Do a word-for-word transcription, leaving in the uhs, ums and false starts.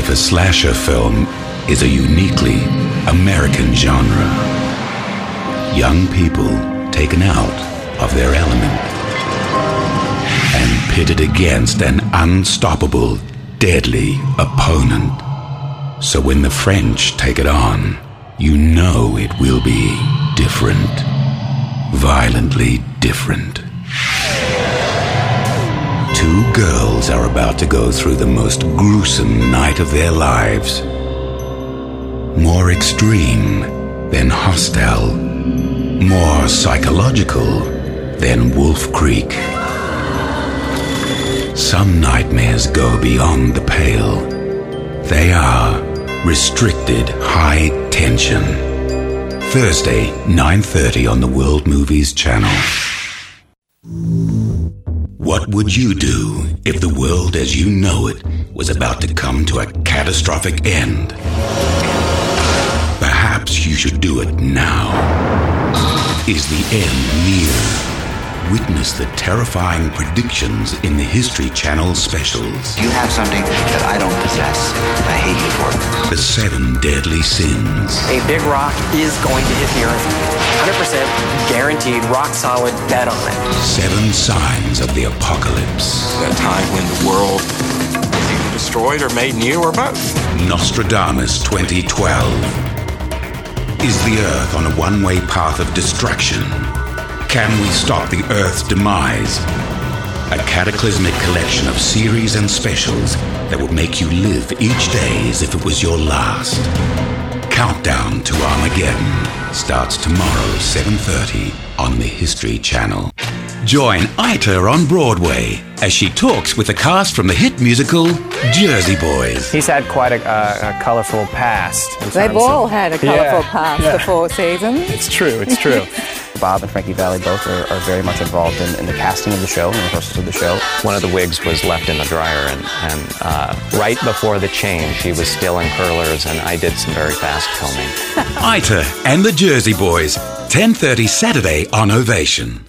if a slasher film is a uniquely American genre. Young people taken out of their element and pitted against an unstoppable, deadly opponent. So when the French take it on, you know it will be different. Violently different. Two girls are about to go through the most gruesome night of their lives. More extreme than Hostel. More psychological than Wolf Creek. Some nightmares go beyond the pale. They are restricted high tension. Thursday, nine thirty on the World Movies Channel. What would you do if the world as you know it was about to come to a catastrophic end? Perhaps you should do it now. Is the end near? Witness the terrifying predictions in the History Channel specials. You have something that I don't possess. I hate you for it. The Seven Deadly Sins. A big rock is going to hit the earth. one hundred percent guaranteed, rock solid, bet on it. Seven Signs of the Apocalypse. A time when the world is either destroyed or made new or both. Nostradamus twenty twelve. Is the earth on a one-way path of destruction? Can we stop the Earth's demise? A cataclysmic collection of series and specials that will make you live each day as if it was your last. Countdown to Armageddon starts tomorrow, seven thirty on the History Channel. Join Ita on Broadway as she talks with the cast from the hit musical Jersey Boys. He's had quite a, uh, a colourful past. They've all of, had a colourful yeah, past, yeah. the four seasons. It's true, it's true. Bob and Frankie Valli both are, are very much involved in, in the casting of the show, in the rehearsals of the show. One of the wigs was left in the dryer, and, and uh, right before the change, she was still in curlers, and I did some very fast filming. Ita and the Jersey Boys, ten thirty Saturday on Ovation.